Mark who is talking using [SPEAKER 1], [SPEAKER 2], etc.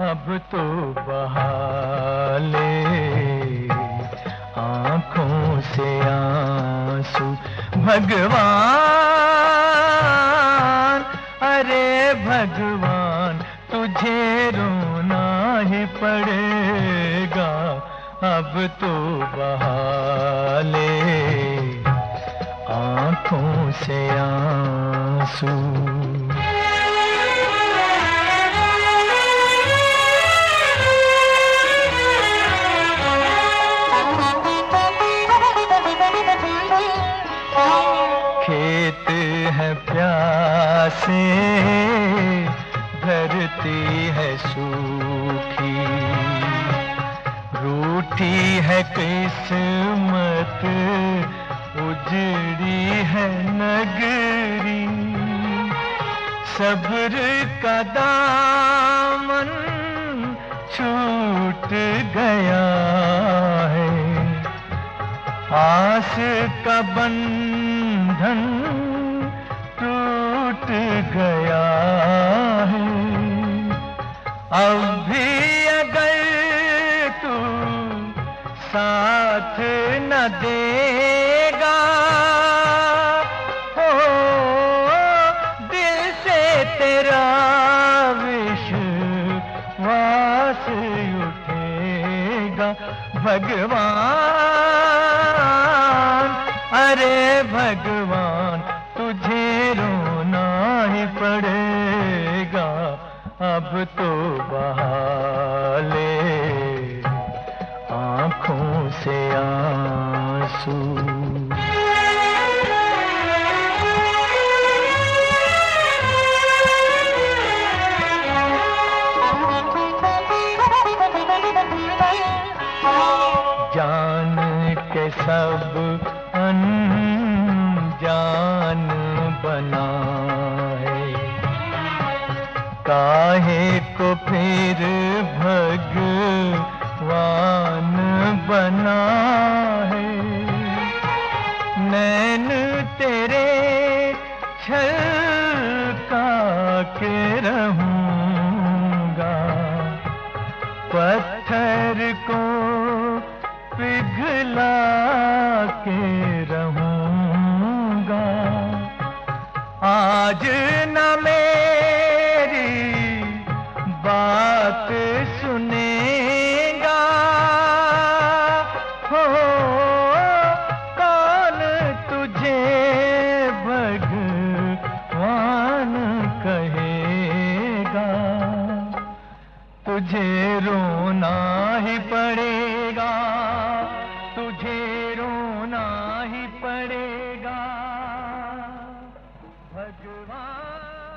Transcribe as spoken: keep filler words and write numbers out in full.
[SPEAKER 1] अब तो बहा ले आँखों से आंसू भगवान, अरे भगवान तुझे रोना ही पड़ेगा, अब तो बहा ले आँखों से आंसू। खेत है प्यासे, धरती है सूखी, रूठी है किस्मत, उजड़ी है नगरी, सब्र का दामन छूट गया है, आस का बंधन टूट गया है। अब भी अगर तू साथ न देगा, हो दिल से तेरा विश्वास उठेगा। भगवान, अरे भगवान तुझे रोना ही पड़ेगा, अब तो बहा ले आँखों से आंसू। जान के सब अनजान बना है, काहे को फिर भगवान बना है। नैन तेरे छलका के रहूंगा, पत्थर को पिघला के रहूंगा। आज न मेरी बात सुनेगा, हो कौन तुझे भगवान कहेगा, तुझे रोना ही पड़ेगा, तुझे रोना ही पड़ेगा भगवान।